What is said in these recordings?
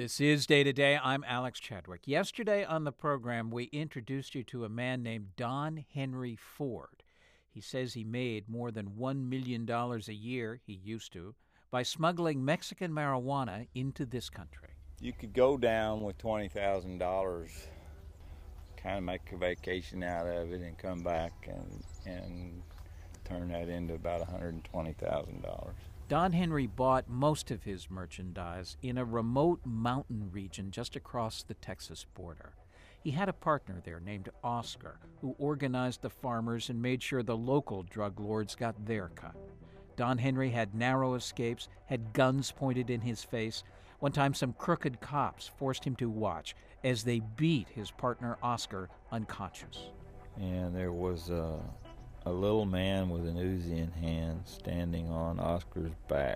This is Day to Day. I'm Alex Chadwick. Yesterday on the program, we introduced you to a man named Don Henry Ford. He says he made more than $1 million a year, he used to, by smuggling Mexican marijuana into this country. You could go down with $20,000, kind of make a vacation out of it and come back and turn that into about $120,000. Don Henry bought most of his merchandise in a remote mountain region just across the Texas border. He had a partner there named Oscar, who organized the farmers and made sure the local drug lords got their cut. Don Henry had narrow escapes, had guns pointed in his face. One time, some crooked cops forced him to watch as they beat his partner Oscar unconscious. And there was a little man with an Uzi in hand standing on Oscar's back.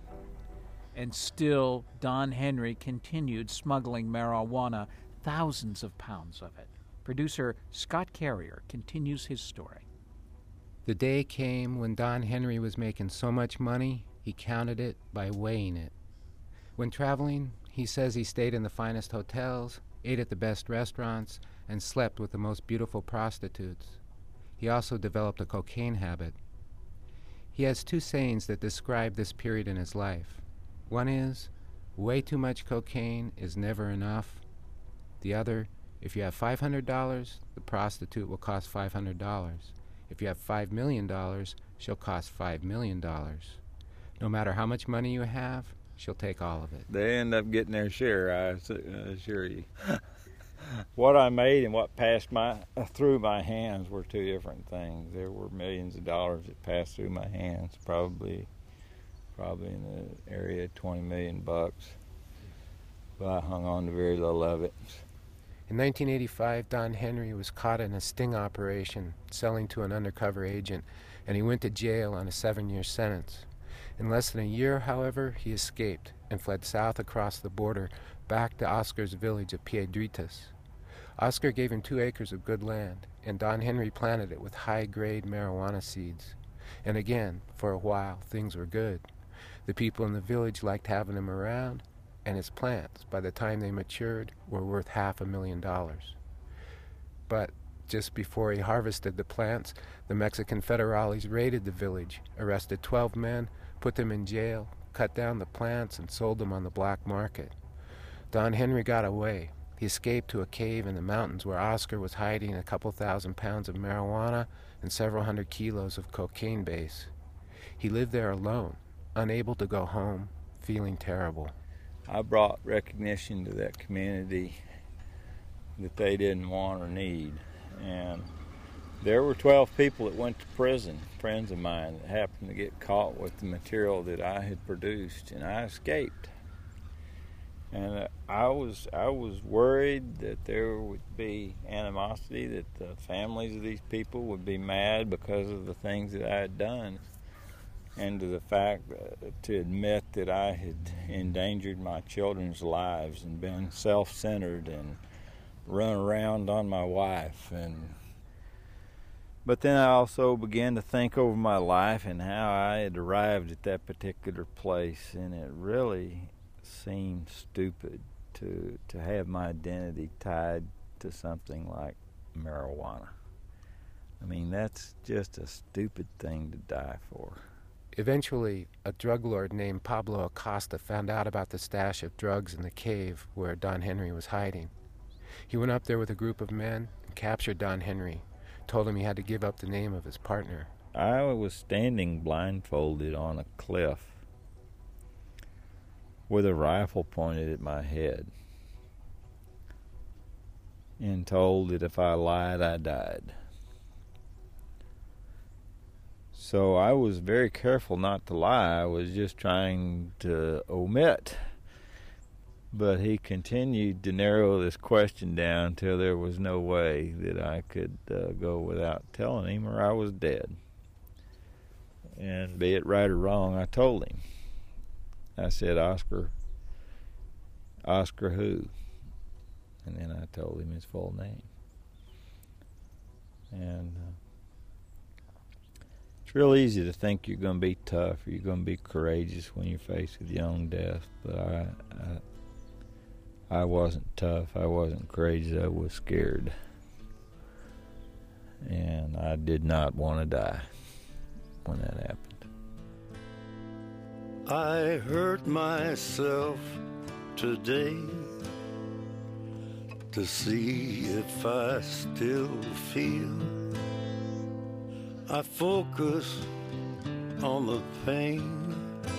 And still, Don Henry continued smuggling marijuana, thousands of pounds of it. Producer Scott Carrier continues his story. The day came when Don Henry was making so much money, he counted it by weighing it. When traveling, he says he stayed in the finest hotels, ate at the best restaurants, and slept with the most beautiful prostitutes. He also developed a cocaine habit. He has two sayings that describe this period in his life. One is, way too much cocaine is never enough. The other, if you have $500, the prostitute will cost $500. If you have $5 million, she'll cost $5 million. No matter how much money you have, she'll take all of it. They end up getting their share, I assure you. What I made and what passed through my hands were two different things. There were millions of dollars that passed through my hands, probably in the area of $20 million bucks. But I hung on to very little of it. In 1985, Don Henry was caught in a sting operation selling to an undercover agent, and he went to jail on a 7-year sentence. In less than a year, however, he escaped and fled south across the border back to Oscar's village of Piedritas. Oscar gave him 2 acres of good land, and Don Henry planted it with high-grade marijuana seeds. And again, for a while, things were good. The people in the village liked having him around, and his plants, by the time they matured, were worth $500,000. But just before he harvested the plants, the Mexican federales raided the village, arrested 12 men, put them in jail, cut down the plants, and sold them on the black market. Don Henry got away. He escaped to a cave in the mountains where Oscar was hiding a couple thousand pounds of marijuana and several hundred kilos of cocaine base. He lived there alone, unable to go home, feeling terrible. I brought recognition to that community that they didn't want or need. And there were 12 people that went to prison, friends of mine, that happened to get caught with the material that I had produced, and I escaped. And I was worried that there would be animosity, that the families of these people would be mad because of the things that I had done, and to the fact to admit that I had endangered my children's lives and been self-centered and run around on my wife. But then I also began to think over my life and how I had arrived at that particular place, and it really seemed stupid to have my identity tied to something like marijuana. I mean, that's just a stupid thing to die for. Eventually, a drug lord named Pablo Acosta found out about the stash of drugs in the cave where Don Henry was hiding. He went up there with a group of men and captured Don Henry, told him he had to give up the name of his partner. I was standing blindfolded on a cliff with a rifle pointed at my head and told that if I lied, I died. So I was very careful not to lie. I was just trying to omit. But he continued to narrow this question down till there was no way that I could go without telling him, or I was dead. And be it right or wrong, I told him. I said, Oscar who? And then I told him his full name. And it's real easy to think you're going to be tough or you're going to be courageous when you're faced with your own death. But I wasn't tough, I wasn't crazy, I was scared. And I did not want to die when that happened. I hurt myself today to see if I still feel. I focus on the pain,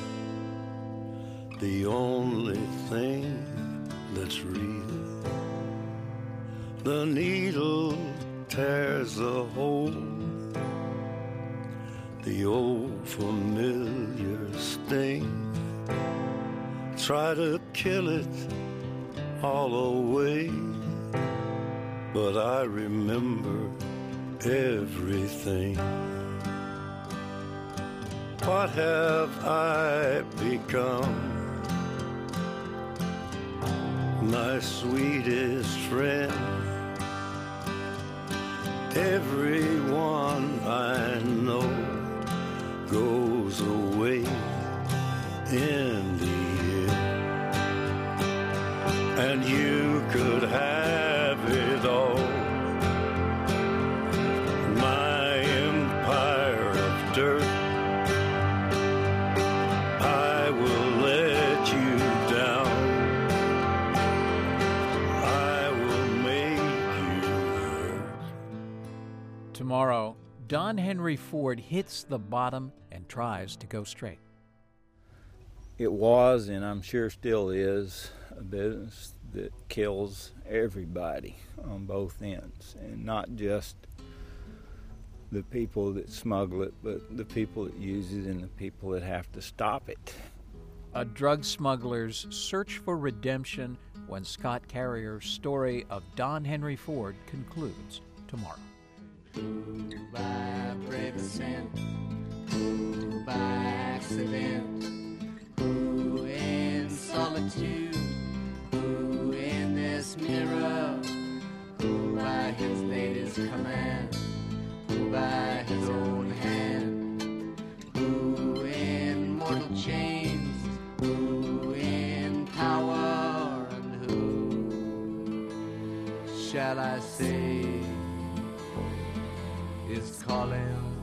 the only thing that's real. The needle tears a hole, the old familiar sting. Try to kill it all away, but I remember everything. What have I become? My sweetest friend. Everyone I know goes away in the end, and you could have it all. My empire of dirt, I will let you down. I will make you hurt. Tomorrow, Don Henry Ford hits the bottom and tries to go straight. It was, and I'm sure still is, a business that kills everybody on both ends, and not just the people that smuggle it, but the people that use it and the people that have to stop it. A drug smuggler's search for redemption when Scott Carrier's story of Don Henry Ford concludes tomorrow. Who by brave ascent, who by accident, who in solitude, who in this mirror, who by his lady's command, who by his own hand, who in mortal chains, who in power, and who shall I say is calling